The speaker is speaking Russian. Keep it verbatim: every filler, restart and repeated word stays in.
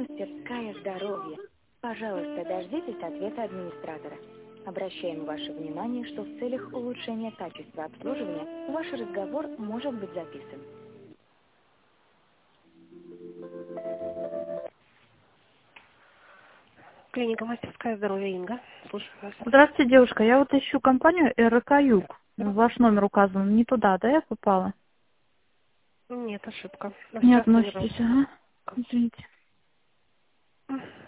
Мастерская здоровья. Пожалуйста, дождитесь ответа администратора. Обращаем ваше внимание, что в целях улучшения качества обслуживания ваш разговор может быть записан. Клиника Мастерская здоровья, Инга. Слушаю вас. Здравствуйте, девушка. Я вот ищу компанию РК Юг. Ваш номер указан не туда, да, я попала? Нет, ошибка. Не относитесь, ага. Извините.